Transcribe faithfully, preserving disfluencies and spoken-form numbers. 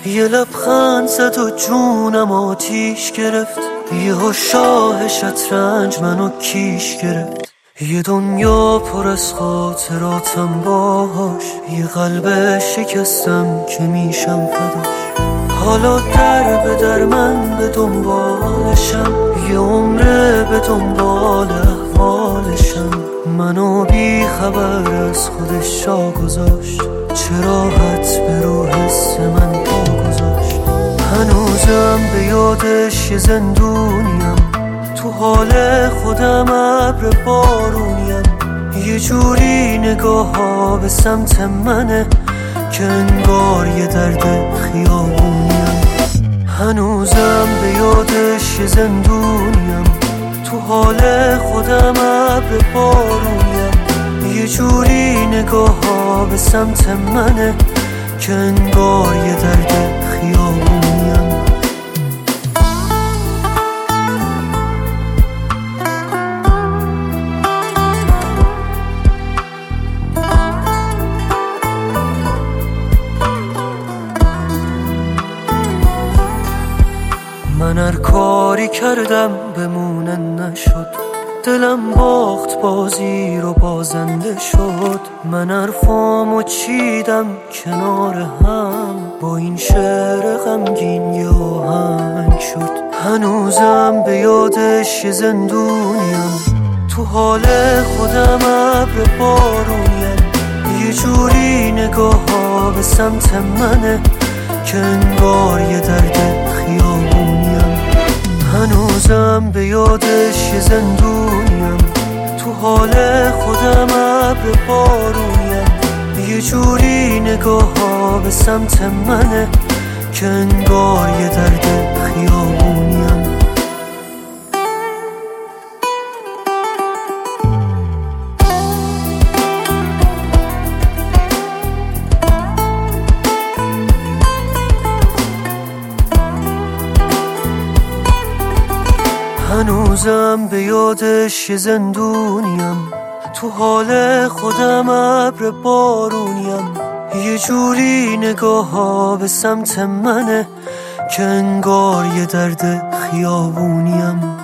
یه لبخند زد و جونم آتیش گرفت، یه شاه شطرنج منو کیش گرفت. یه دنیا پر از خاطراتم باهاش، یه قلب شکستم که میشم فداش. حالا در به در من به دنبالشم، یه عمره به دنبال احوالشم. منو بی خبر از خودش جا گذاشت، چه راحت به رو حس من پا گذاشت. هنوزم به یادش یه زندونیم، تو حال خودم ابر بارونیم. یه جوری نگاه ها به سمت منه که انگار یه درد خیابونیم. هنوزم به یادش یه زندونیم، تو حال خودم ابر بارونیم. یه جوری نگاه ها به سمت منه که انگار یه درد خیابونیم. من هر کاری کردم بمونه نشد، دلم باخت بازی رو بازنده شد. من حرفامو چیدم کنار هم، با این شعر غمگین یه آهنگ شد. هنوزم به یادش یه زندونیم، تو حال خودم ابر بارونیم. یه جوری نگاه ها به سمت منه که انگار یه درد خیابونیم. هنوزم به یادش یه زندونیم، تو حال خودم ابر بارونیم. یه جوری نگاه ها به سمت منه که انگار یه درد خیابونیم. هنوزم به یادش یه زندونیم، تو حال خودم ابر بارونیم. یه جوری نگاه ها به سمت منه که انگار یه درد خیابونیم.